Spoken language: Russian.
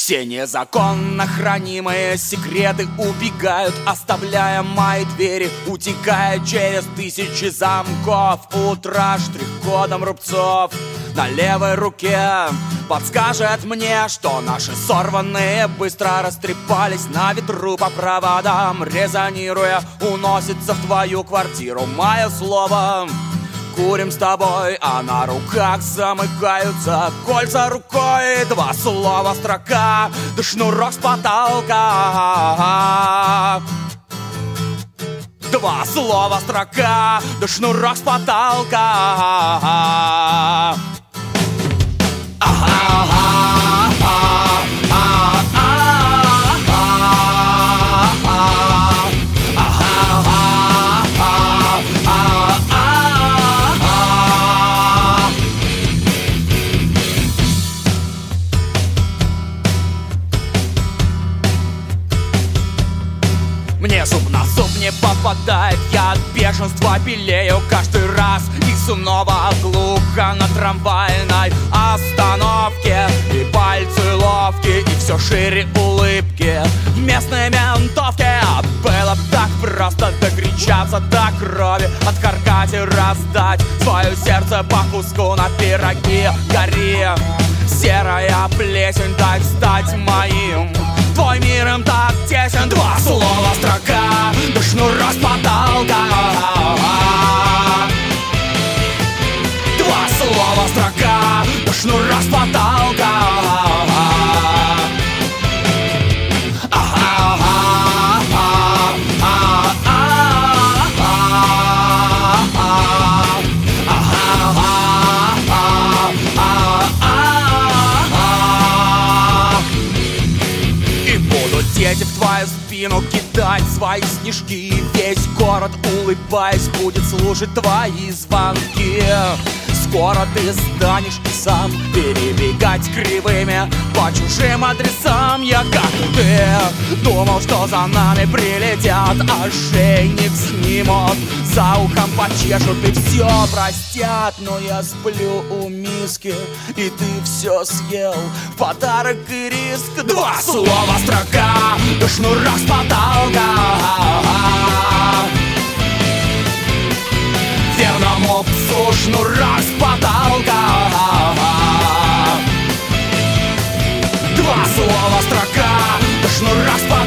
Все незаконно хранимые секреты убегают, оставляя мои двери, утекая через тысячи замков. Утро штрих-кодом рубцов на левой руке подскажет мне, что наши сорванные быстро растрепались на ветру по проводам. Резонируя, уносится в твою квартиру мое слово. Курим с тобой, а на руках замыкаются кольца рукой. Два слова, строка, да шнурок с потолка. Два слова, строка, да шнурок с потолка. Мне зуб на зуб не попадает, я от бешенства белею каждый раз. И снова глухо на трамвайной остановке. И пальцы ловкие, и все шире улыбки в местной ментовке. Было б так просто докричаться до крови, откаркать и раздать свое сердце по куску на пироги. Гори, серая плесень, так стать моим. Твой мир им так тесен. Два слова, строка, да шнурок с потолка. Два слова, строка, да шнурок с потолка. Дети в твою спину кидать свои снежки, и весь город, улыбаясь, будет слушать твои звонки. Скоро ты станешь и сам перебегать кривыми по чужим адресам. Я, как и ты, думал, что за нами прилетят, ошейник снимут, за ухом почешут и все простят. Но я сплю у миски, и ты все съел в подарок и риск. Два слова, строка, да шнурок с потолка. Верному псу шнурок с потолка. Два слова, строка, да шнурок с потолка.